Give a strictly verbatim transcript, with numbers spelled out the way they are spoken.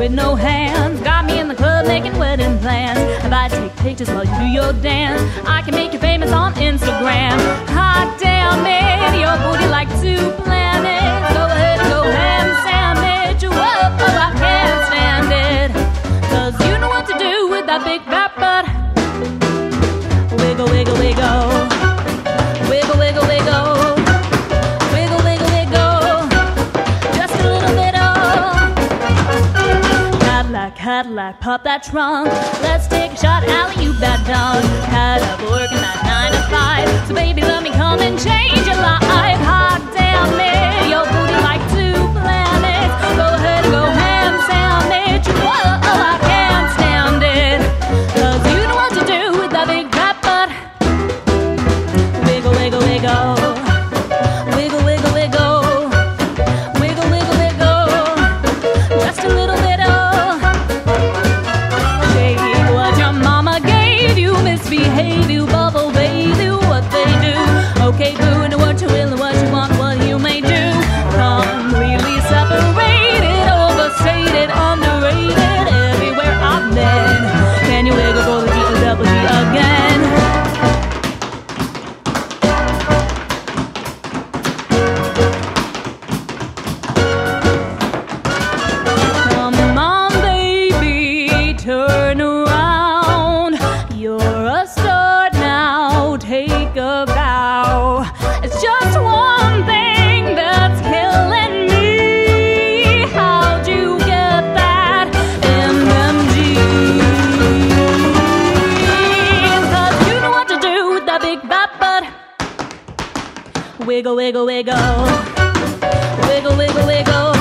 with no hands. Got me in the club making wedding plans. If I take pictures while you do your dance, I can make you famous on Instagram. Hot damn it, your booty like two planets. Go ahead and go ham sandwich. Whoa, oh, I can't stand it. Cause you know what to do with that big fat butt. Wiggle, wiggle, wiggle. Wiggle, wiggle, wiggle. Wiggle, wiggle, wiggle. Just a little bit of Cadillac, Cadillac, pop that trunk. Let's take a shot, alley, you bad dog. Had up working that nine to five. So baby, let me come and change your life. Hot damn it, your booty like two planets. Go ahead and go ham sandwich. Whoa, oh, I can't stand it. Cause you know what to do with that big fat butt. Wiggle, wiggle, wiggle. Wiggle, wiggle, wiggle. Wiggle, wiggle, wiggle. Just a little bit of shake what your mama gave you. Misbehave you, bubble bath you, what they do. Okay, boo, and what you will and what you want, what you may do. Completely separated, overstated, underrated. Everywhere I've been. Can you wiggle for the D O double G again? Come on, baby, turn around. You're a star now, take a bow. It's just one thing that's killing me. How'd you get that M M G? Cause you know what to do with that big fat butt. Wiggle, wiggle, wiggle. Wiggle, wiggle, wiggle.